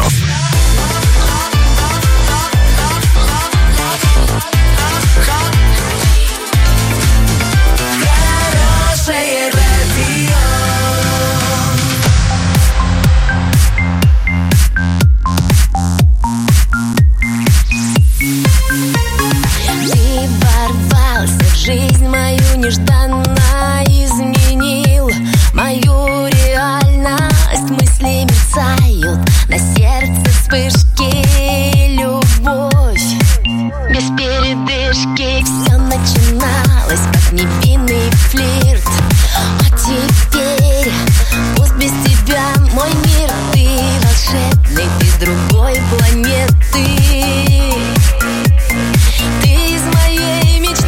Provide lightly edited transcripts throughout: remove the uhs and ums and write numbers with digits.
часов. Жизнь мою нежданно изменил, мою реальность. Мысли мерцают, на сердце вспышки, любовь без передышки. Все начиналось как невинный флирт, а теперь пусть без тебя мой мир. Ты волшебный, ты с другой планеты. Ты из моей мечты.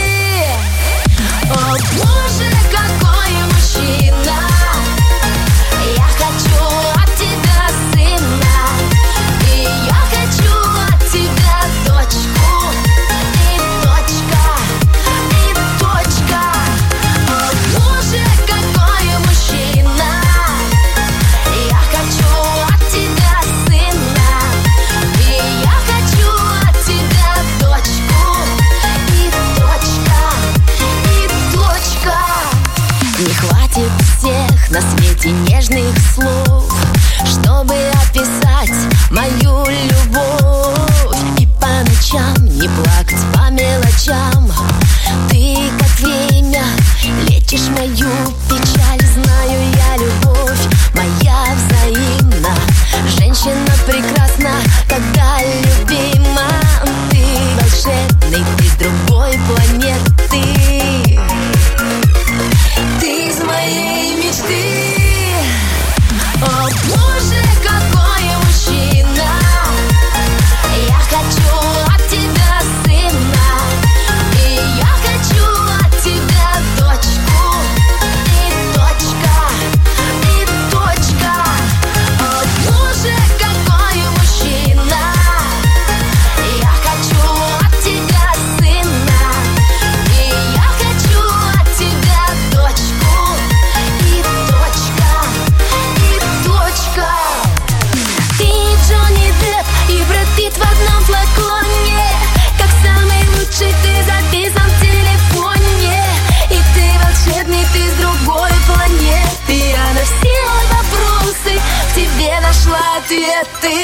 О, Боже, какой мужчина! Я хочу от тебя сына, и я хочу от тебя дочку, и точка, и точка. О, Боже, какой мужчина! Я хочу от тебя сына, и я хочу от тебя дочку, и точка, и точка. Не хватит всех на свете нежных слов, чтобы описать мою любовь. И по ночам не плакать по мелочам. Ты как время лечишь мою печаль. Знаю я, любовь моя взаимна. Женщина прекрасна, когда любима. Ты волшебный, ты с другой планеты. Ты из моей мечты. О, Боже, какой мужчина! Я хочу от тебя сына, и я хочу от тебя дочку, и точка, и точка. О, Боже, какой мужчина! Я хочу от тебя сына, и я хочу от тебя дочку, и точка, и точка. Ты Джонни Депп и Брэд Питт в одном флаконе. Как самый лучший ты записан в телефоне. И ты волшебный, ты с другой планеты. Я на все вопросы в тебе нашла ответы.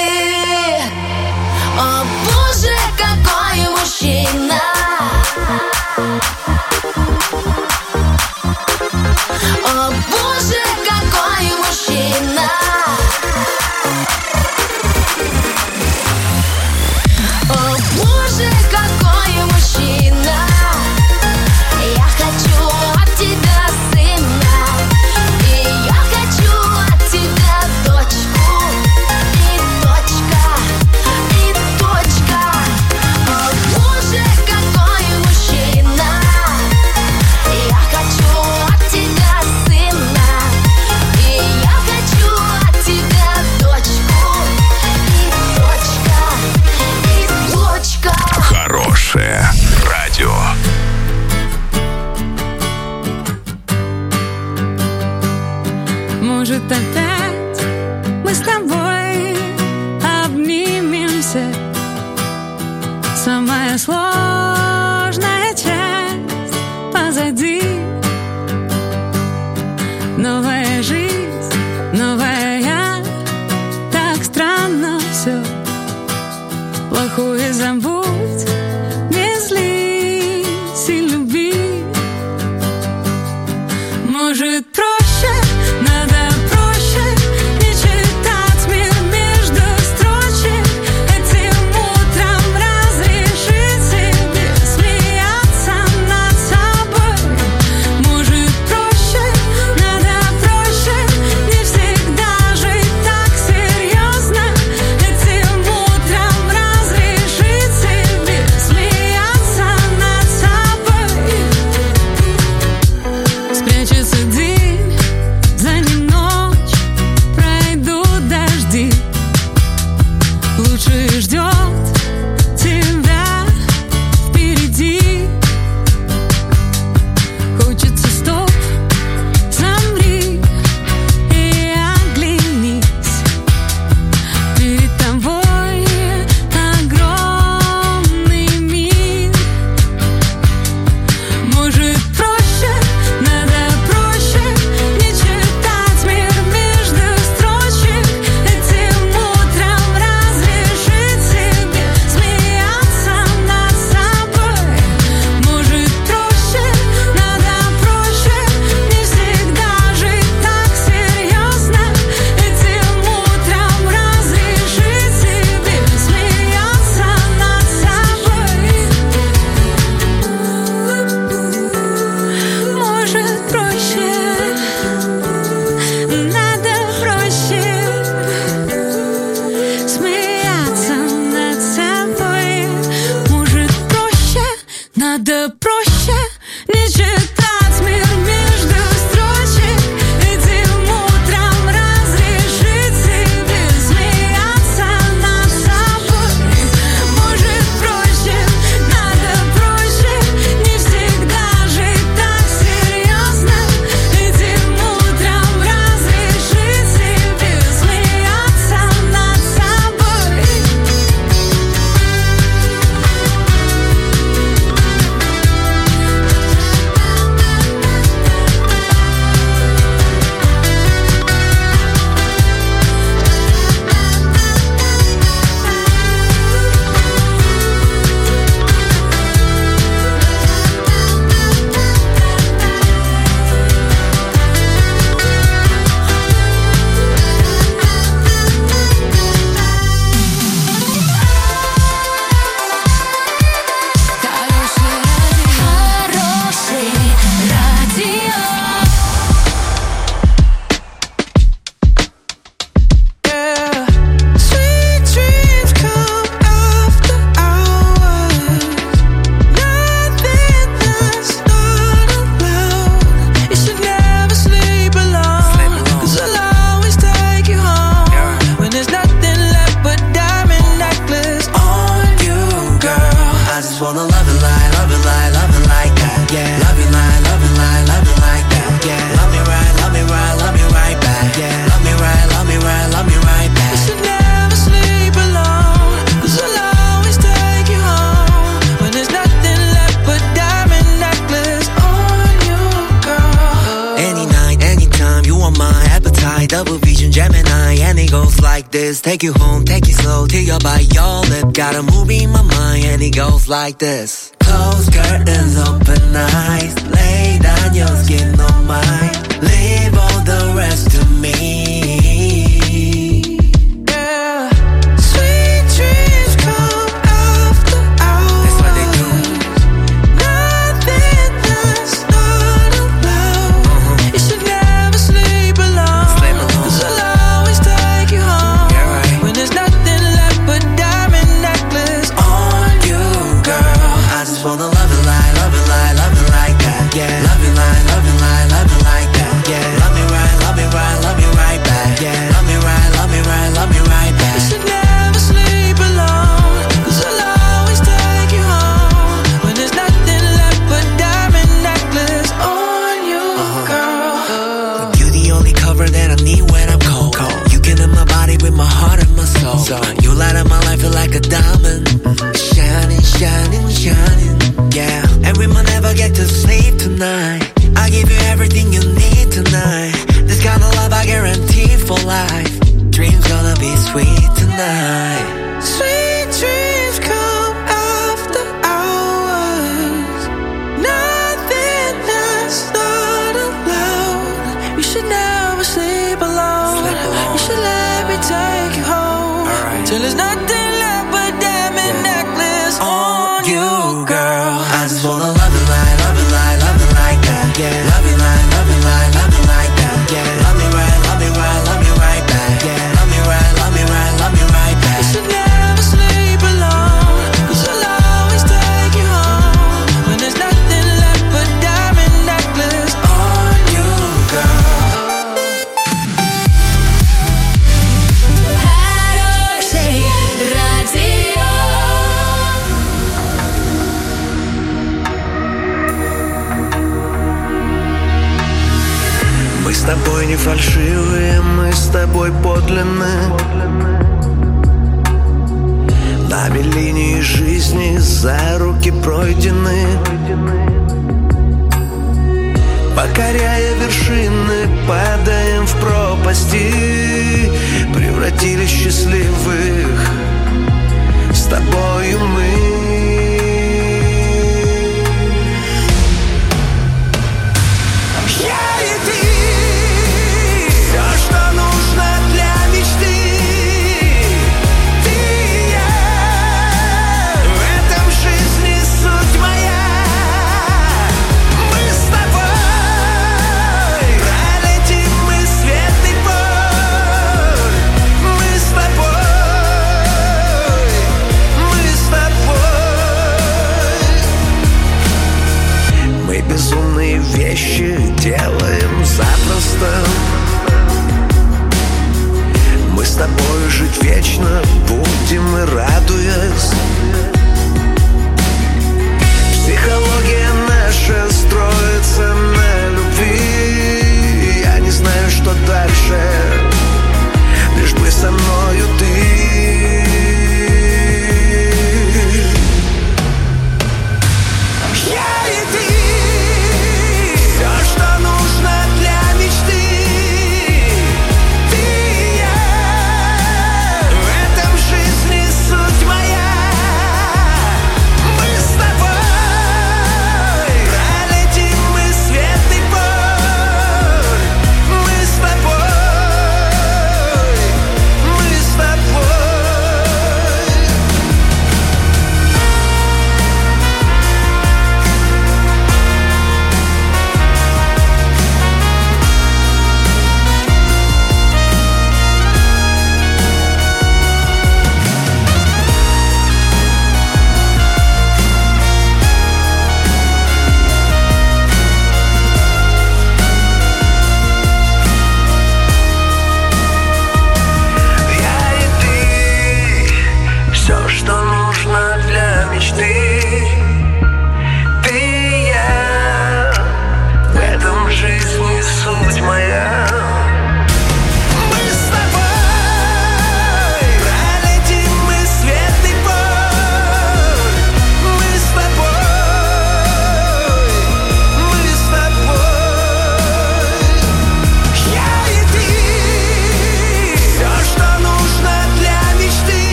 О, Боже, какой мужчина! О, Боже, какой мужчина! О, Боже, какой мужчина! Я хочу от тебя сына, и я хочу от тебя дочку, и точка, и точка. О, Боже, какой мужчина! Я хочу от тебя сына, и я хочу от тебя дочку, и точка, и точка. Хорошее радио. Может, опять мы с тобой обнимемся. Самая сложная часть позади. Новая жизнь, новая я. Так странно все. Плохое забудь, не злись и люби. Может, проще, надо проще не читать мир между строчек. Этим утром разрешить себе смеяться над собой. Может, проще, надо проще не всегда жить так серьезно. Этим утром разрешить себе this. Take you home, take it slow till you're by your lip. Got a movie in my mind and it goes like this. Close curtains, open eyes. Lay down your skin on mine. Leave all the rest to me. You light up my life, feel like a diamond. Shining, shining, shining. Yeah, and we might never get to sleep tonight. I give you everything you need tonight. This kind of love I guarantee for life. Dreams gonna be sweet tonight. Sweet dreams come after hours. Nothing that's not allowed. You should never sleep alone. You should let me take you home. Till there's nothing left but diamond necklace on you, girl. I just wanna love you like, love you like, love you like that. Yeah, love you like, love you like, love you like that. Yeah, love me right, love me right, love me right back. Yeah, love me right, love me right, love me right back. You should never sleep alone, 'cause I'll always take you home. When there's nothing left but diamond necklace on you, girl. Мы с тобой не фальшивые, мы с тобой подлинны. Нами линии жизни за руки пройдены. Покоряя вершины, падаем в пропасти. Превратились в счастливых с тобою мы.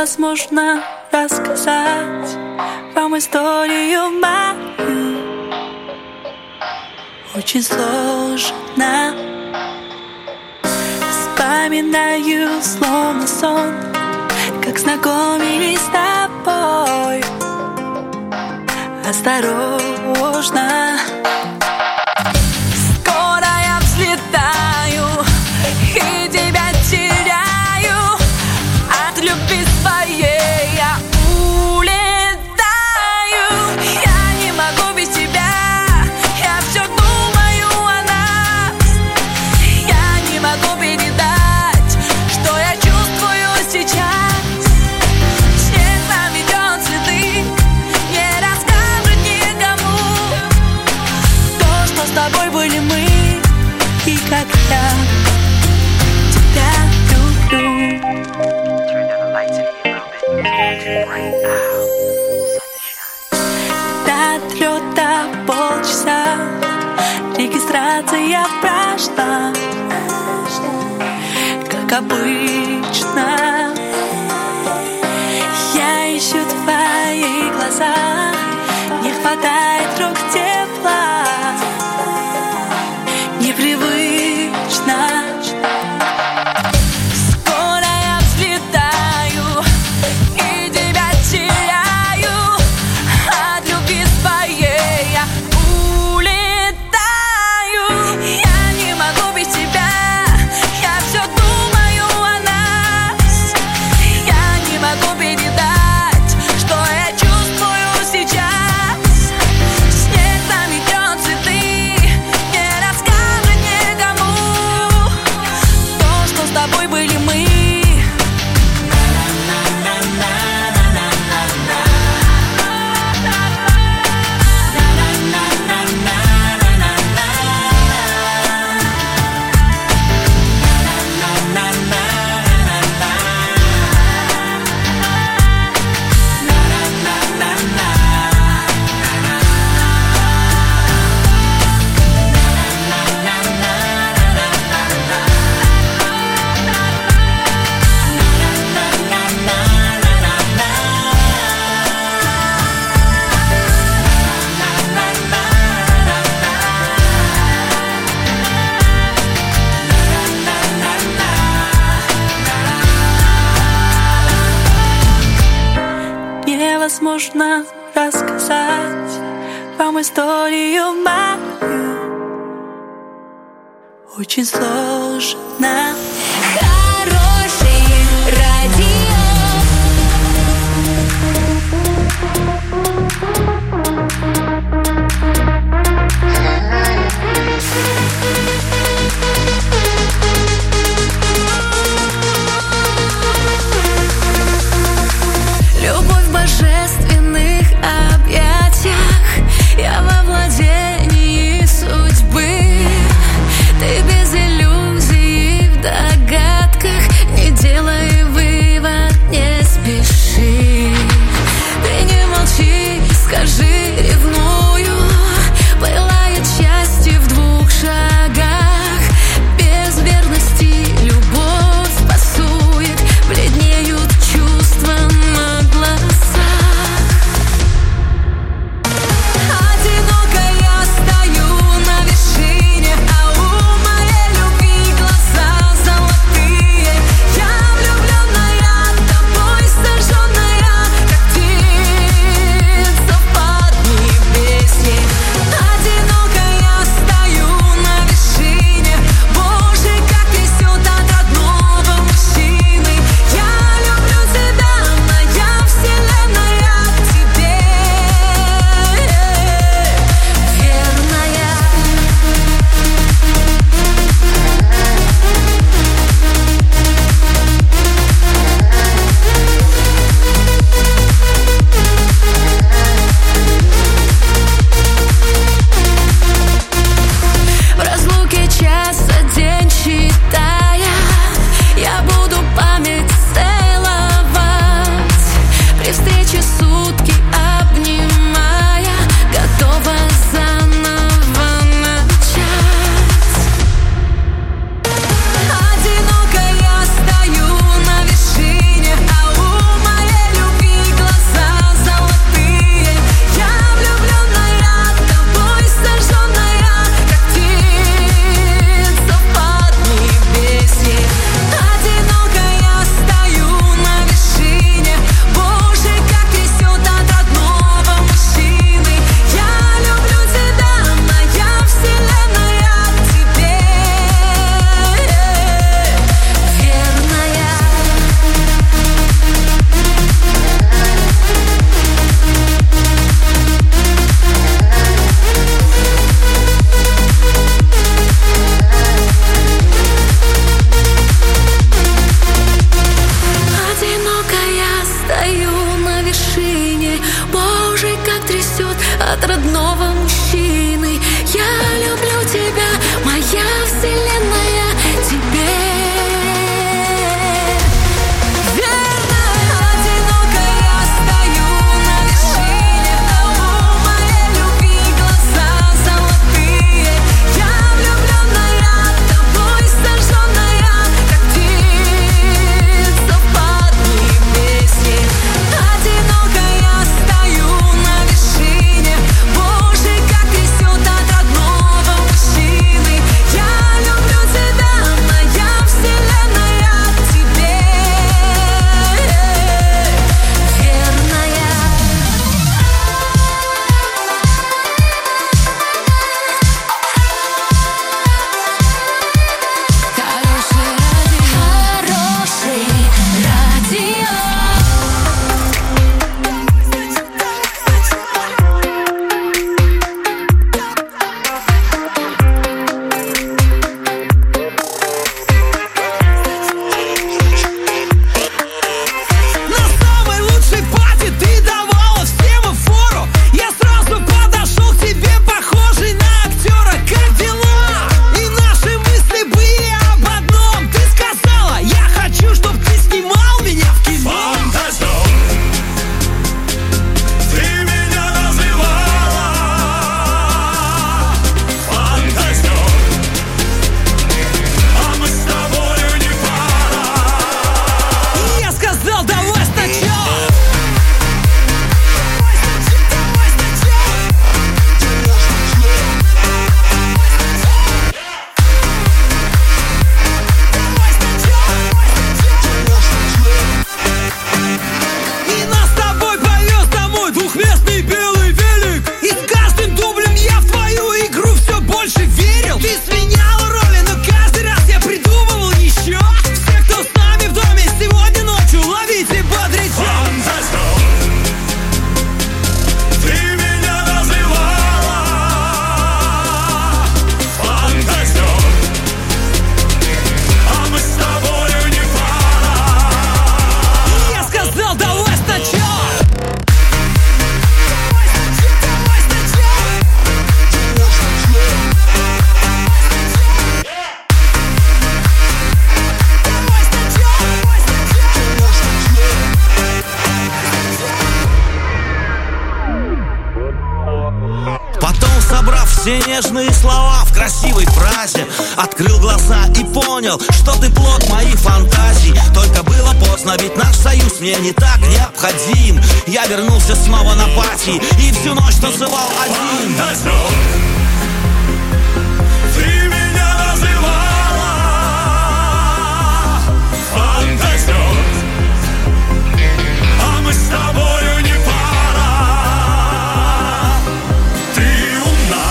невозможно рассказать вам историю мою. Очень сложно. Вспоминаю словно сон, как знакомились с тобой. Осторожно. Скоро я взлетаю и тебя теряю. От любви своей я улетаю. Я не могу без тебя. Я все думаю о нас. Я не могу передать, что я чувствую сейчас. Снег заметет цветы, не расскажет никому то, что с тобой были мы, и как я тебя люблю. До отлета полчаса, регистрация прошла, как обычно. Я ищу твои глаза, не хватает рук тепла, непривычно. Скоро я взлетаю и тебя теряю. От любви своей я улетаю. Я не могу без тебя. Я все думаю о нас. Я не могу передать, что я чувствую сейчас. Снег заметет цветы, не расскажет никому то, что с тобой были мы. Невозможно рассказать вам историю мою. Очень сложно. Хорошее радио. Любовь в божественных объятиях, я во владении судьбы. Ты без иллюзий вдогонку. все нежные слова в красивой фразе. Открыл глаза и понял, что ты плод моих фантазий. Только было поздно, ведь наш союз мне не так необходим. Я вернулся снова на пати и всю ночь танцевал один. Ты меня называла фантазер, а мы с тобою не пара. Ты умна,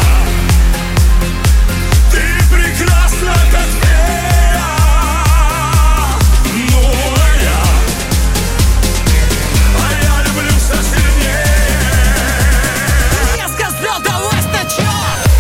ты прекрасна, как фея. Ну, а я люблю все сильнее. Я сказал, давай сначала.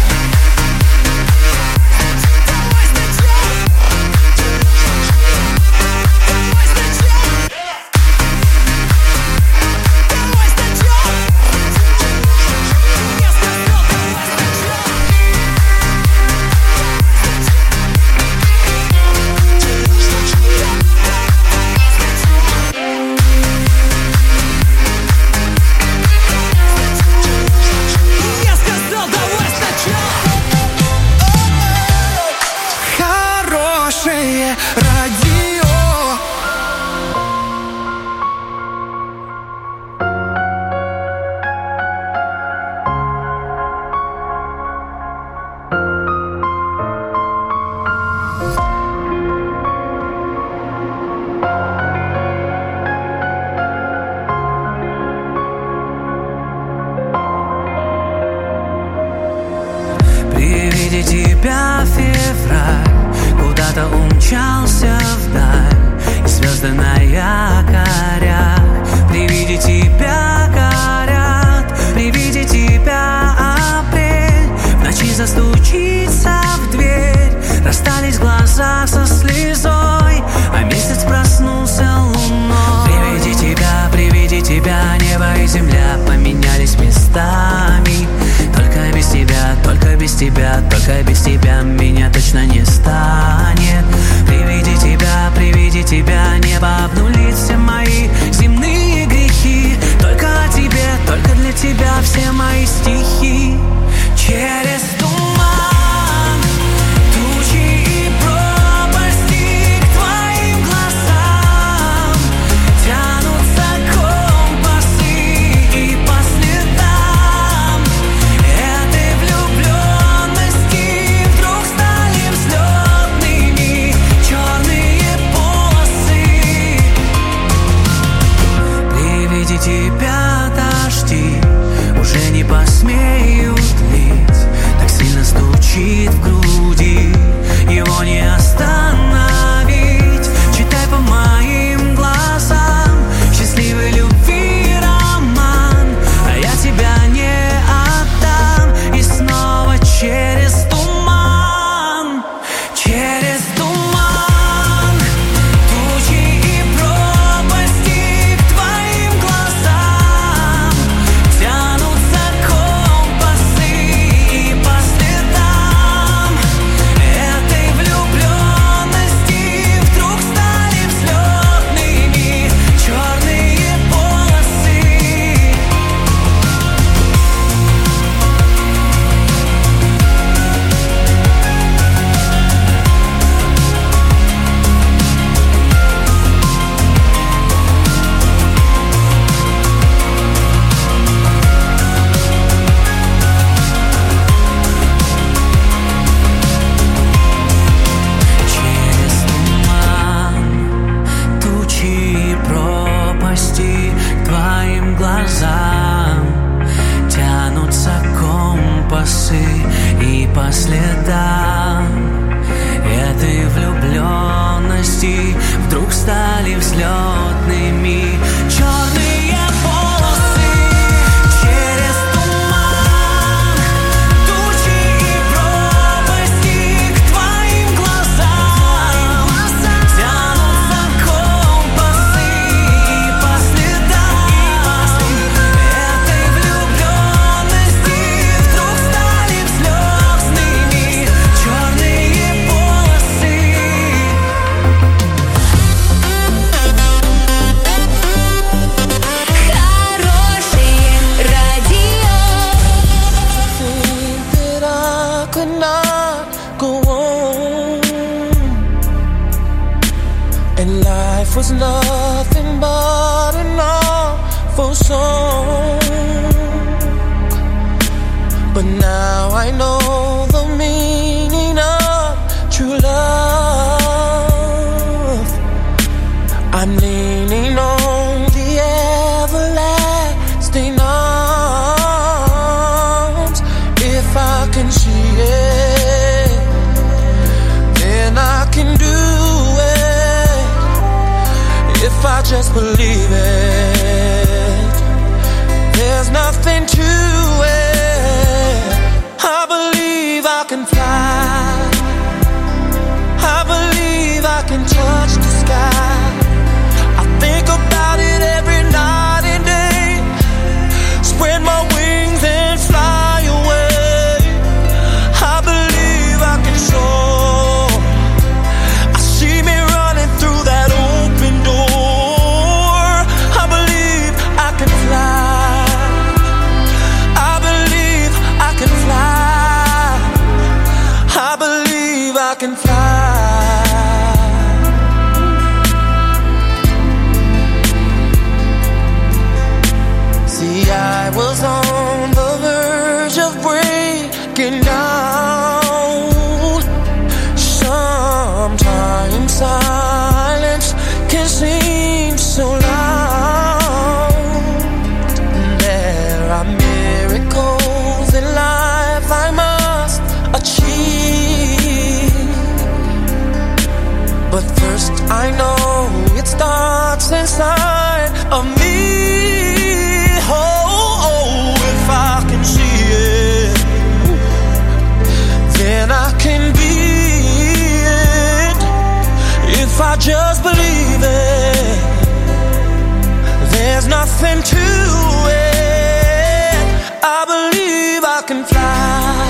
Хорошее радио. При виде тебя февраль куда-то умчался вдаль, и звезды на якорях при виде тебя горят. При виде тебя апрель в ночи застучится в дверь. Расстались глаза со слезой, а месяц проснулся луной. При виде тебя небо и земля поменялись местами. Только без тебя, только без тебя, только без тебя меня точно не станет. При виде тебя небо обнулит все мои земные грехи. Только о тебе, только для тебя все мои стихи. Через туман, тучи и пропасти к твоим глазам тянутся компасы, и по следам этой влюбленности вдруг стали взлетными черные полосы. При виде тебя дожди уже не посмеют лить, так сильно стучит в груди, его не остановить. Читай по моим глазам счастливой любви роман, а я тебя не отдам. И снова через туман, через туман, тучи и пропасти к твоим глазам тянутся компасы, и по следам этой влюбленности вдруг стали взлетными черные полосы. Через туман, тучи и пропасти к твоим глазам тянутся компасы, и по следам этой влюбленности вдруг стали взлетными черные полосы. Через туман, тучи и пропасти к твоим глазам тянутся компасы, и по следам этой влюбленности вдруг стали взлетными черные полосы. life was nothing but an awful song. But now I know the meaning of true love. I'm leaning on the everlasting arms. If I can see it, then I can do it. If I just believe it, there's nothing to it. I believe I can fly. I believe I can touch the sky. I think about it every night and day. Spread my wings and fly away. I believe I can soar. I see me running through that open door. I believe I can fly. I believe I can fly. I believe I can fly. See, I was on the verge of breaking down. Sometimes silence can seem so loud. There are miracles in life I must achieve. But first I know it starts inside of me. Oh, if I can see it, then I can be it. If I just believe it, there's nothing to it. I believe I can fly.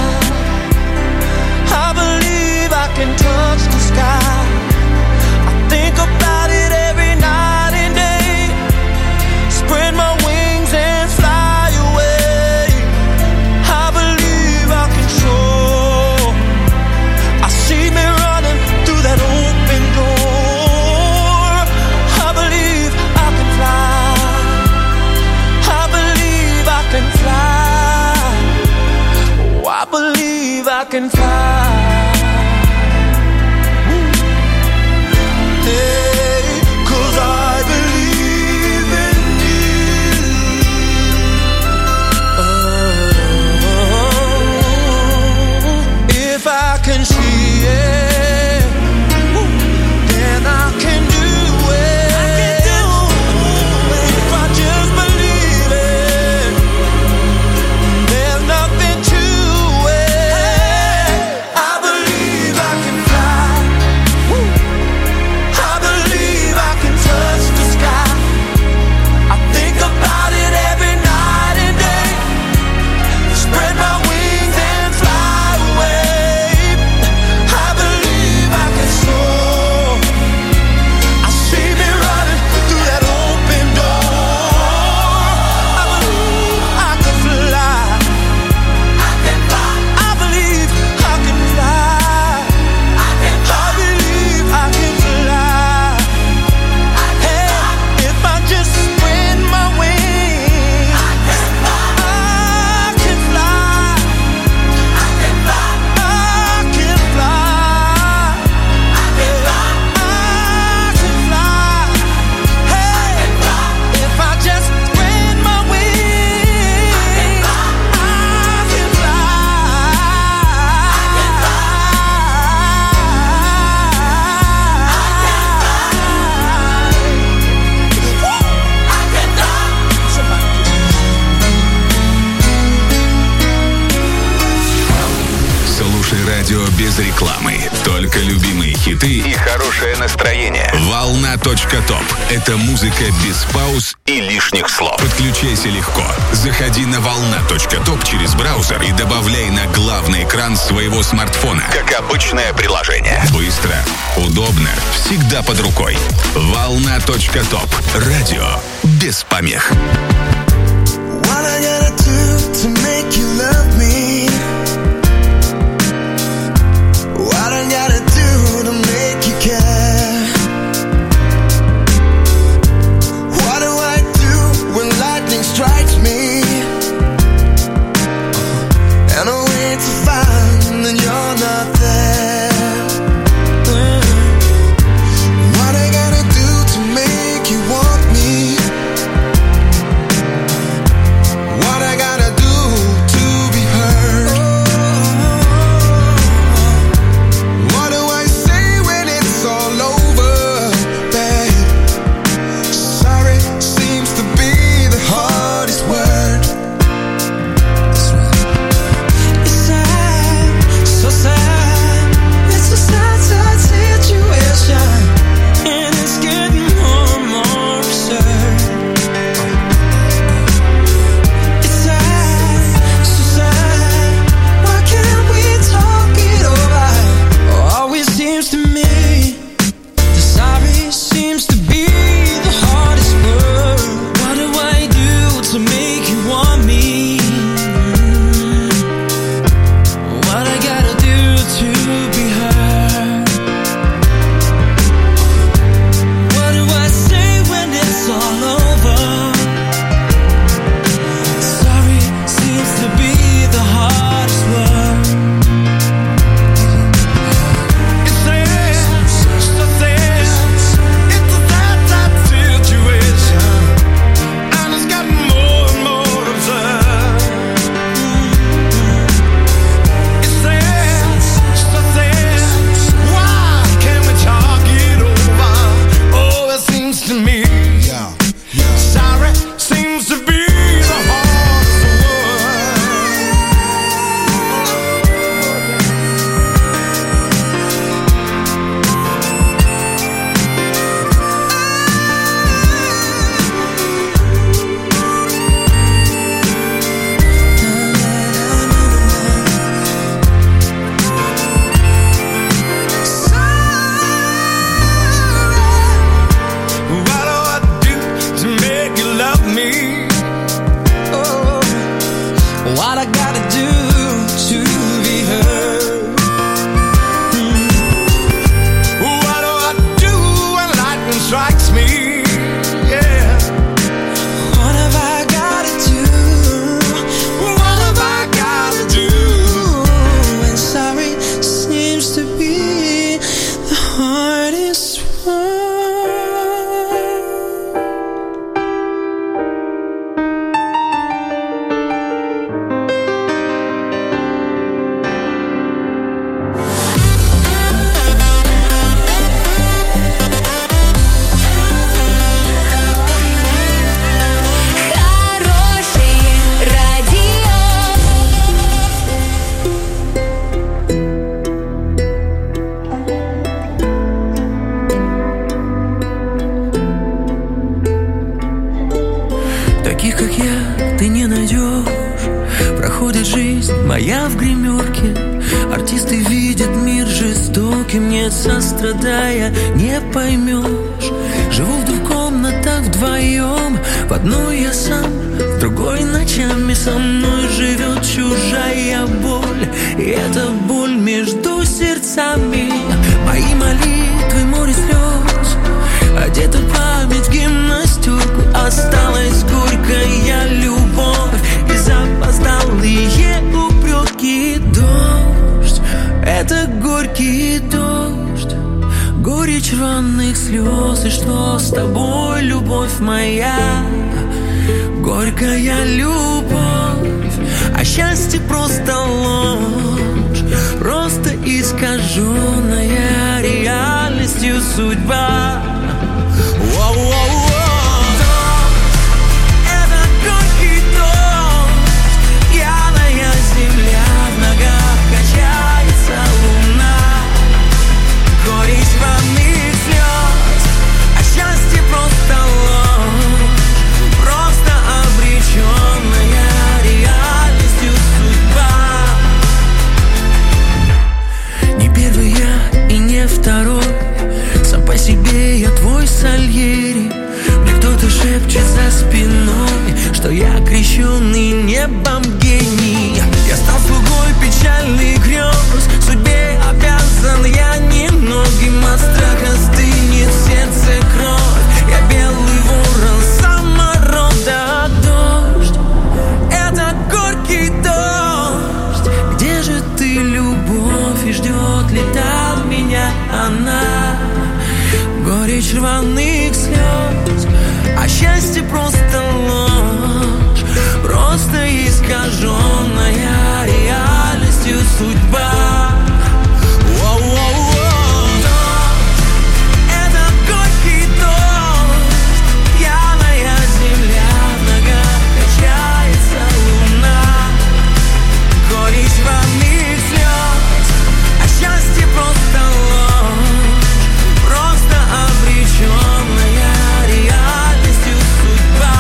I believe I can touch the sky. I think about it every night and day. Spread my wings and fly away. I believe I can soar. I see me running through that open door. I believe I can fly. I believe I can fly. Oh, I believe I can fly. Hey, 'cause I believe in you. Oh, if I can see it, then I can do it. If I just believe it, there's nothing to it. I believe I can fly. I believe I can touch the sky. I think about it every night and day. Spread my wings and fly away. I believe I can soar. I see me running through that open door. I believe I can fly. I can fly. I believe I can fly. I believe I can fly. Hey, if I just spread my wings, I can fly. I can fly. I can fly. I can fly. I can fly. Hey, if I just spread my wings, I can Слушай радио без рекламы. Только любимые хиты и хорошее настроение. Волна.топ. Это музыка без пауз и лишних слов. Подключайся легко. Заходи на волна.топ через браузер и добавляй на главный экран своего смартфона. Как обычное приложение. Быстро, удобно, всегда под рукой. Волна.топ. Радио без помех. What I gotta do to make you love me? What I gotta do to make you care? Эта жизнь моя в гримерке. Артисты видят мир жестоким. Нет сострадая, не поймешь. Живу в двух комнатах вдвоем. В одной я сам, в другой ночами со мной живет чужая боль. И эта боль между сердцами. Мои молитвы, море слез. Одета память в гимнастерку. Осталась горькая любовь и запоздалые упреки. Дождь, это горький дождь. Горечь рваных слез. И что с тобой, любовь моя? Горькая любовь. А счастье просто ложь. Просто искаженная реальностью судьба. Это горький дождь. Пьяная земля, в ногах качается луна. Горечь рваных слез. А счастье просто ложь. Просто обреченная реальностью судьба. Не первый я и не второй. Сам по себе я твой Сальери. Мне кто-то шепчет за спиной, что я крещенный небом гений. Я стал слугой печальных грез. Судьбе обязан я немногим. От страха стынет в сердце кровь. Я белый ворон саморода. Дождь, это горький дождь. Где же ты, любовь, и ждет ли там меня она? Горечь рваных слез. А счастье просто ложь. Просто искаженная реальностью судьба. Это горький дождь. Пьяная земля, в ногах качается луна. Горечь рваных слез. А счастье просто ложь. Просто обреченная реальностью судьба.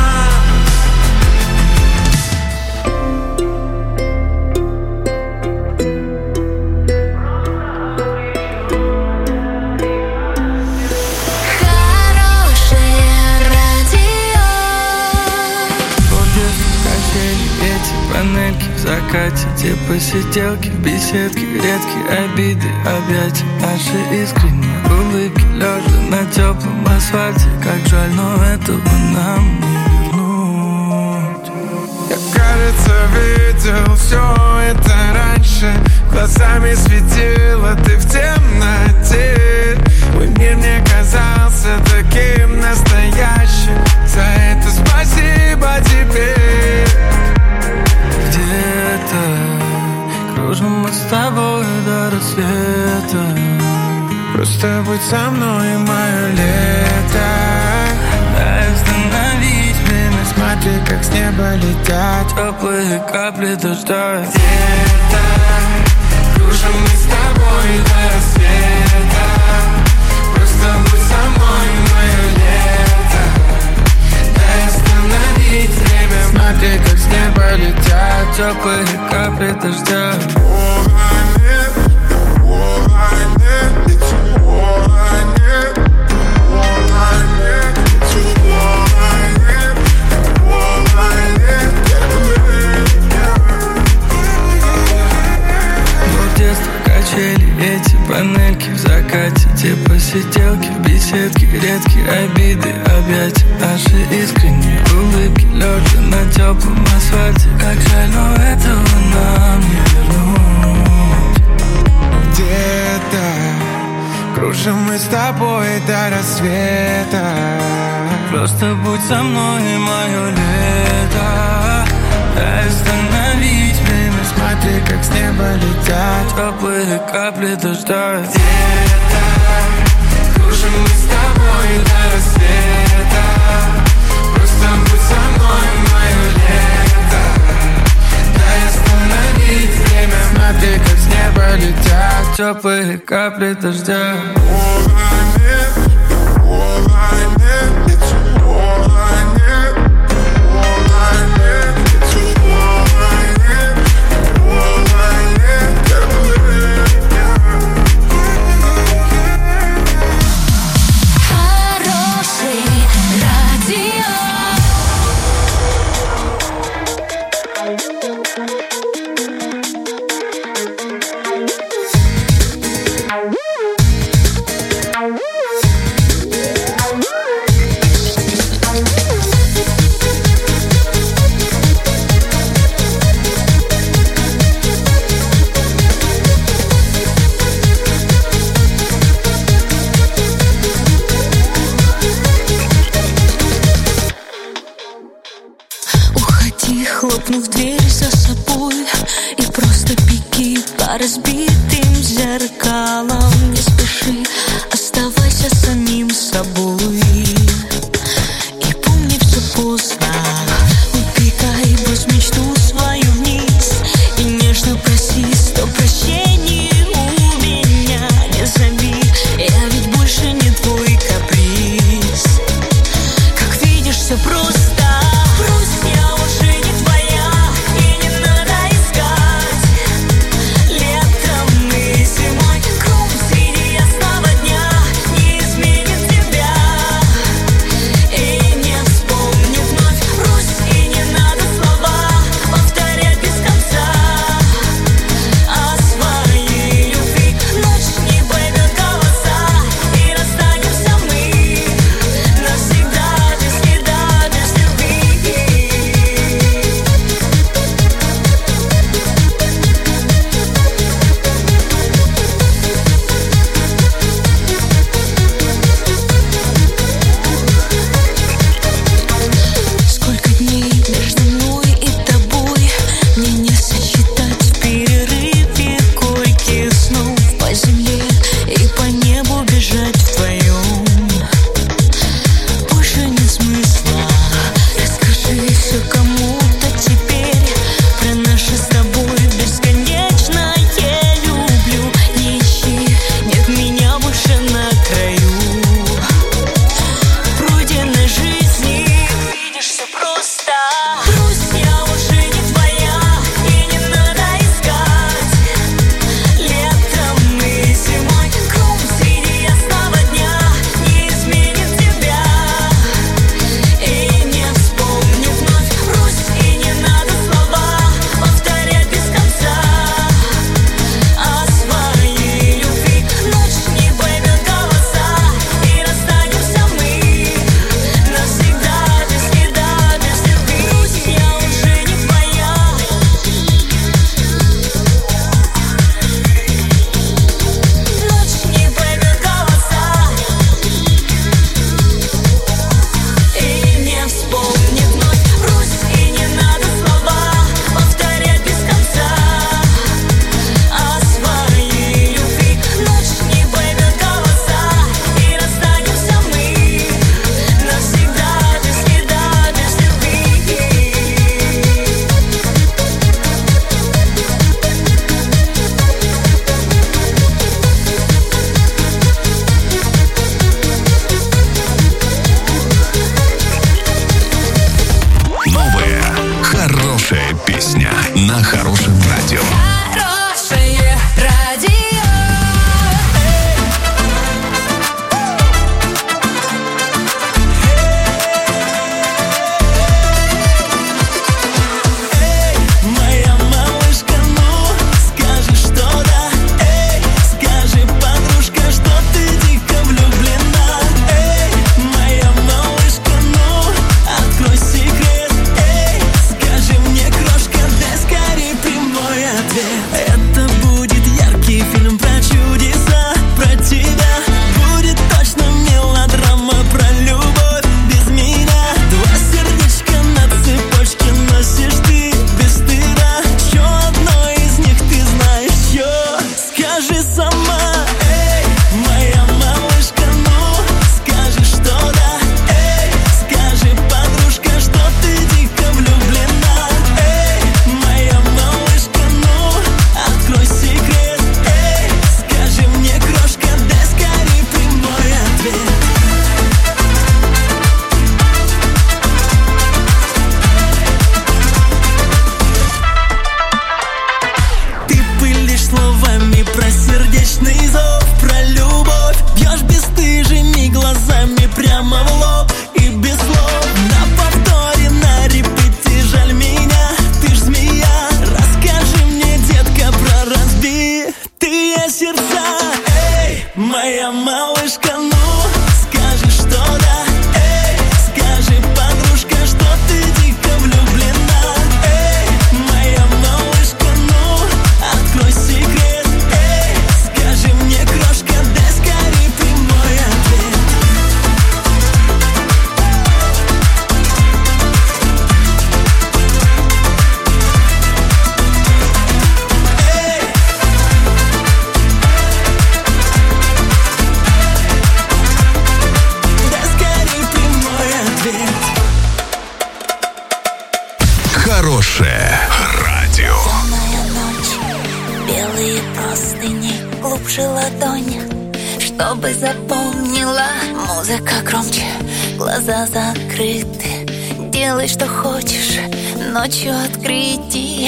Хорошее радио. Вот качели, эти панельки в закате. Те посиделки в беседке. Редкие обиды, объятия наши искренние улыбки. Лежа на теплом асфальте. Как жаль, но этого нам не вернуть. Я, кажется, видел все это раньше. Глазами светила ты в темноте. Мой мир мне казался таким настоящим. За это спасибо тебе. Где-то кружим мы с тобой до рассвета. Просто будь со мной, мое лето. Дай остановить время. Смотри, как с неба летят Теплые капли дождя. где-то. Кружим мы с тобой до рассвета. Просто будь со мной, мое лето. Дай остановить время. Смотри, как с неба летят Теплые капли дождя. Эти панельки в закате. Те посиделки в беседке. Редкие обиды, объятия наши искренние улыбки. Лежа на теплом асфальте. Как жаль, но этого нам не вернуть. Где-то кружим мы с тобой до рассвета. Просто будь со мной, мое лето. Дай остановить время. Смотри, как с неба летят теплые капли дождя. Где-то кружим мы с тобой до рассвета. Просто будь со мной, мое лето. Дай остановить время. Смотри, как с неба летят теплые капли дождя. захлопнув дверь за собой, и просто беги по разбитым зеркалам. Не спеши, оставайся самим собой. И помни, все поздно. Убегай, брось мечту свою вниз и нежно проси 100 прощений у меня. Не зови, я ведь больше не твой каприз. Как видишь, все просто. Грусть, я уже не твоя, и не надо искать. Летом и зимой круг среди ясного дня не изменит тебя и не вспомнит вновь. Грусть, и не надо слова повторять без конца о своей любви. Ночь не поймет голоса, и расстанемся мы навсегда, без следа, без любви. Сколько дней между мной и тобой, мне не сосчитать в перерыве горьких снов. По земле и по небу бежать вдвоем больше нет смысла. Расскажи все кому-то теперь про наше с тобой бесконечное люблю. Не ищи, нет меня больше на краю пройденной жизни. Видишь, все просто. Грусть, я уже не твоя, и не надо искать. Летом и зимой круг среди ясного дня не изменит тебя и не вспомнит вновь. Грусть, и не надо слова повторять без конца о своей любви. Ночь не поймет голоса, и расстанемся мы навсегда, без следа, без любви. Грусть, я уже не твоя. Ночь не поймет голоса и не вспомнит вновь. Грусть, и не надо слова повторять без конца о своей любви. Ночь не поймет голоса, и расстанемся мы навсегда, без следа, без любви. Новая хорошая песня на хорошем радио. Хорошее радио. Моя малышка, ну скажи, что да. Эй, скажи, подружка, что ты дико влюблена. Эй, моя малышка, ну открой секрет. Эй, скажи мне, крошка, дай скорей привет. Хорошее радио. Темная ночь, белые простыни, глубже ладонь, чтобы запомнила. Музыка громче, глаза закрыты. Делай, что хочешь, ночью открытие.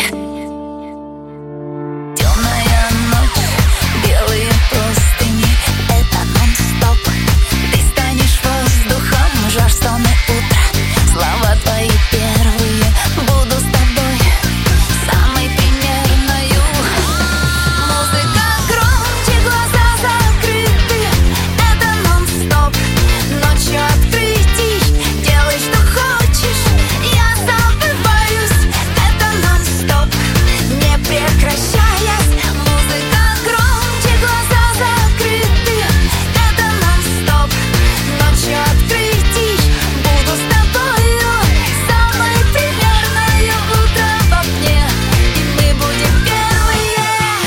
Темная ночь, белые простыни, это нон-стоп. Ты станешь воздухом, жар, сон и утро. Слова твои первые, буду с тобой самой примерною. Музыка громче, глаза закрыты. Это нон-стоп, ночью открытий. Делай, что хочешь, я забываюсь. Это нон-стоп, не прекращаясь. Музыка громче, глаза закрыты. Это нон-стоп, ночью открытий. Буду с тобою самой примерною. Утро в окне, и мы будем первые.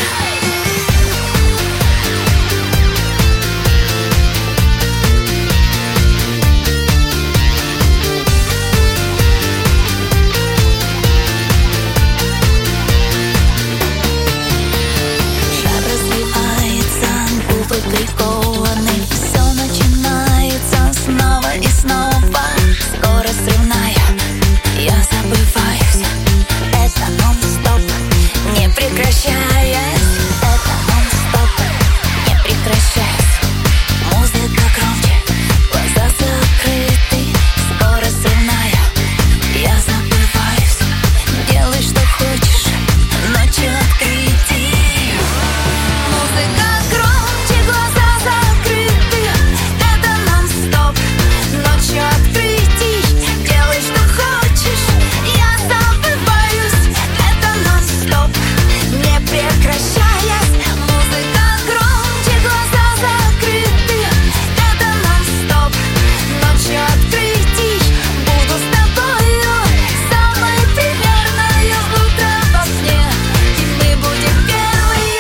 Шар развивается, губы прикованы. Все начинается снова и снова. Скорость взрывная, я забываюсь. Это нон-стоп, не прекращаясь. Это нон-стоп, не прекращаясь. Музыка громче, глаза закрыты. Скорость взрывная, я забываюсь. Делай, что хочешь, ночью открытий. Музыка громче, глаза закрыты. Это нон-стоп, ночью открытий. Делай, что хочешь, я забываюсь. Это нон-стоп, не прекращаясь. Музыка громче, глаза закрыты. Это нон-стоп, ночью открытий. Буду с тобою самой примерною. Утро в окне, и мы будем первые.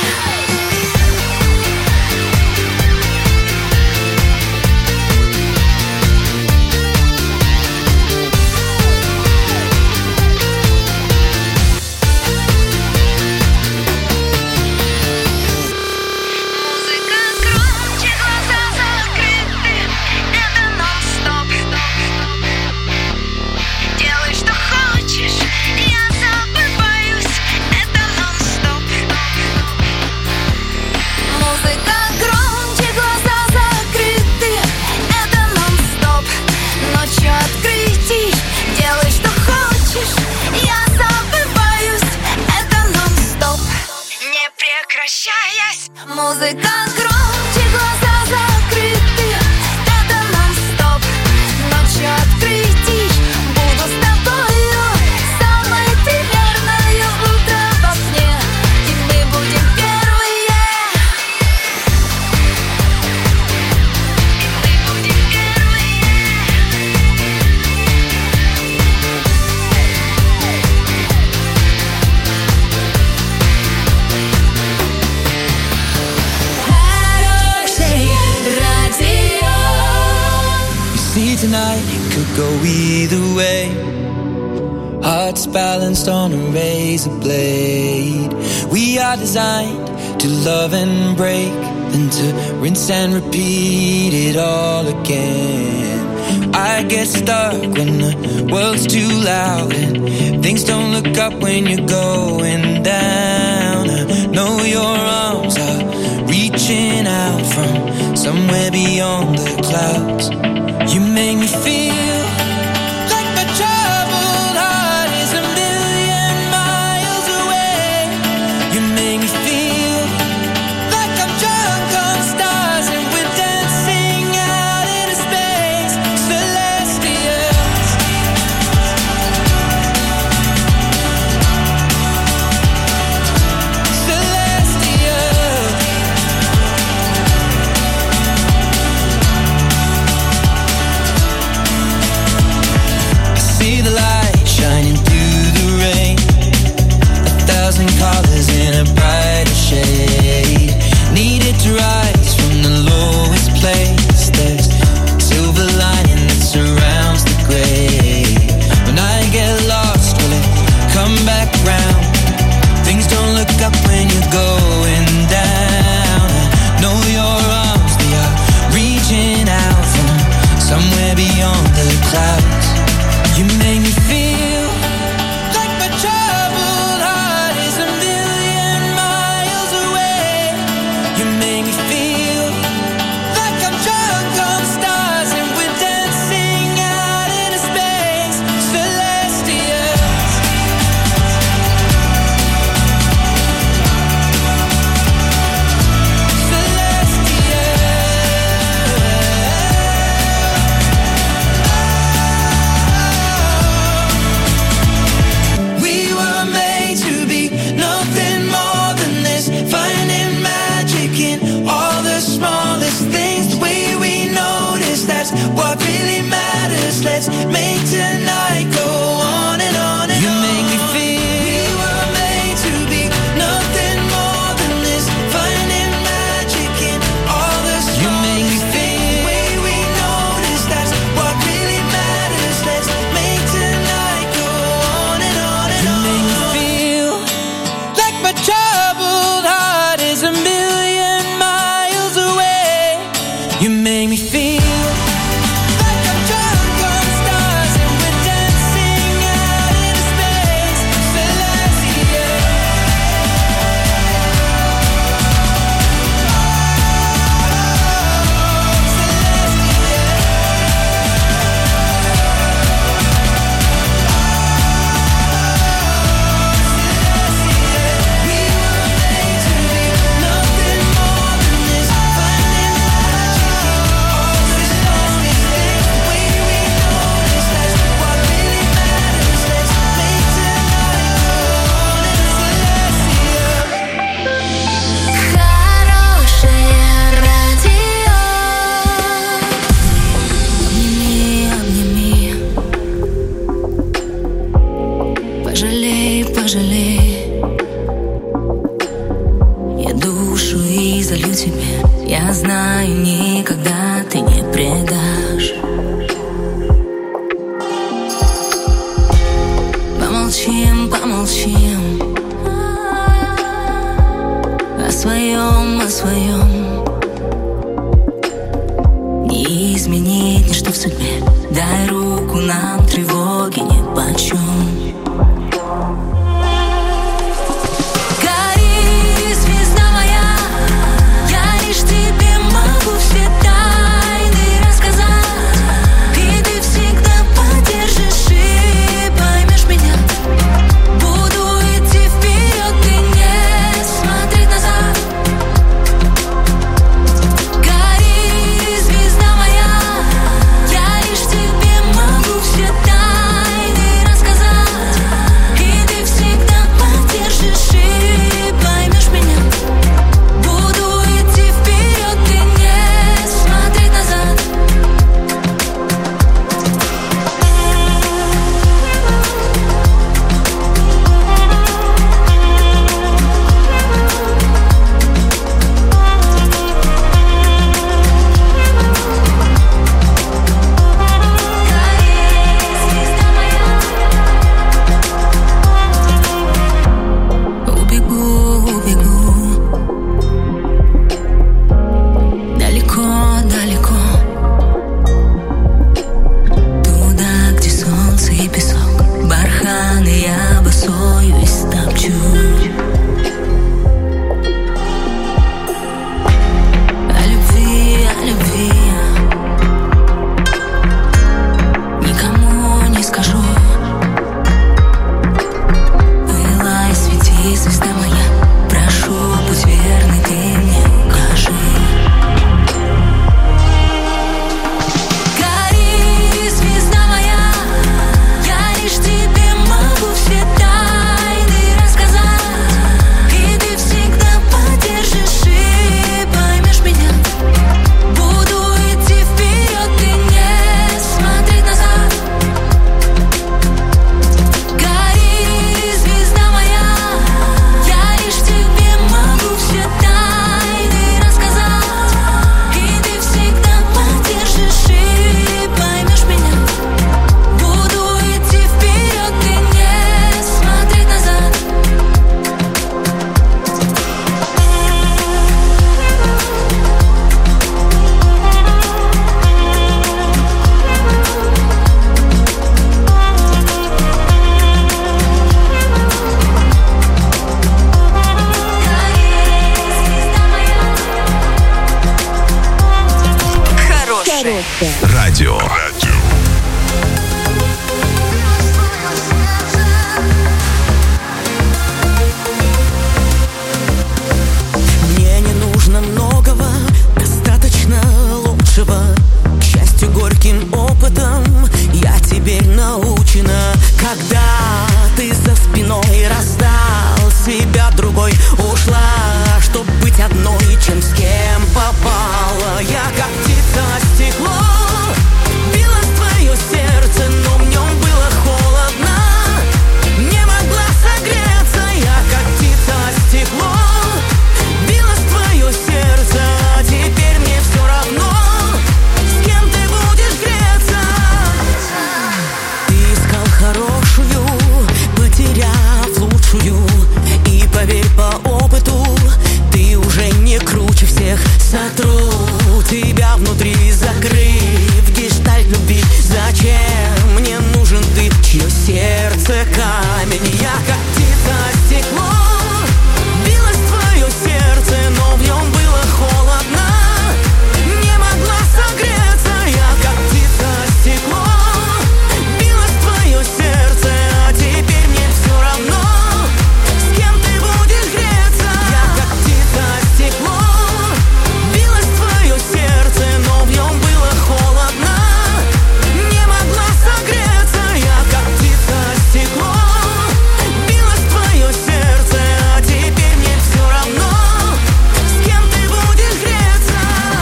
Музыка громче, глаза закрыты. Это нон-стоп. Делай, что хочешь, я забываюсь. Это нон-стоп. Музыка громче, глаза закрыты. Это нон-стоп, ночью открытий. Делай, что хочешь, я забываюсь. Это нон-стоп, не прекращаясь. Музыка громче, глаза закрыты. Это нон-стоп, ночью открытий. Буду с тобою самой примерною. Утро в окне, и мы будем первые. И мы будем первые. Хорошее радио. You see, tonight it could go either way. Hearts balanced on a razor blade. We are designed to love and break, then to rinse and repeat it all again. I get stuck when the world's too loud and things don't look up when you're going down. I know your arms are reaching out from somewhere beyond the clouds. You make me feel like my troubled heart is a million miles away. You make me feel like I'm drunk on stars and we're dancing out into space. Celestial. Celestial. дай руку, нам тревоги нипочем. Гори, звезда моя, я лишь тебе могу все тайны рассказать, и ты всегда поддержишь и поймешь меня. Буду идти вперед и не смотреть назад. Гори, звезда моя, я лишь тебе могу все тайны рассказать, и ты всегда поддержишь и поймешь меня. Буду идти вперед и не смотреть назад. Убегу, убегу, далеко, далеко, туда, где солнце и песок, барханы я босою истопчу. О любви никому не скажу. Пылай, свети, звезда моя, прошу, будь верный, ты мне укажи. Гори, звезда моя, я лишь тебе могу все тайны рассказать, и ты всегда поддержишь и поймешь меня. Буду идти вперед и не смотреть назад. Гори, звезда моя, я лишь тебе могу все тайны рассказать, и ты всегда поддержишь и поймешь меня. Буду идти вперед и не смотреть назад. Радио. Мне не нужно многого, достаточно лучшего. К счастью, горьким опытом я теперь научена. Когда ты за спиной раздал себя другой, ушла, чтоб быть одной, чем с кем попала. Я как птица стекло, билось твое сердце, но в нем было холодно, не могла согреться. Я как птица стекло, билось твое сердце, а теперь мне все равно, с кем ты будешь греться. Ты искал хорошую, потеряв лучшую, и поверь по опыту, ты уже не круче всех. Сотру тебя внутри, закрыв гештальт любви. Зачем мне нужен ты, чье сердце камень? Я как птица стекло, билось твое сердце, но в нем было холодно, не могла согреться. Я как птица стекло, билось твое сердце, а теперь мне все равно, с кем ты будешь греться. Я как птица стекло, билось твое сердце, но в нем было холодно, не могла согреться. Я как птица стекло, билось твое сердце, а теперь мне все равно, с кем ты будешь греться.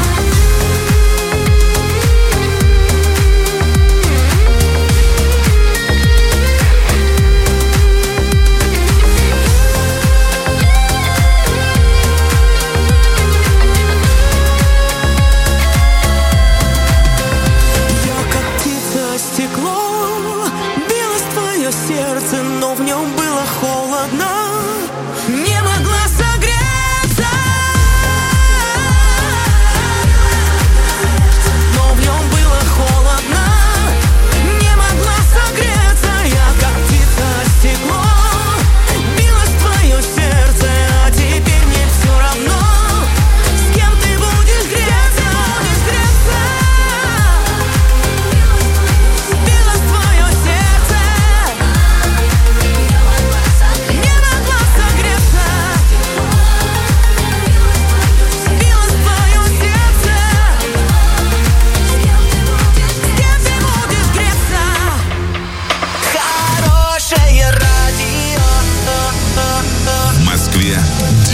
Я как птица стекло, билось твое сердце, но в нем было холодно,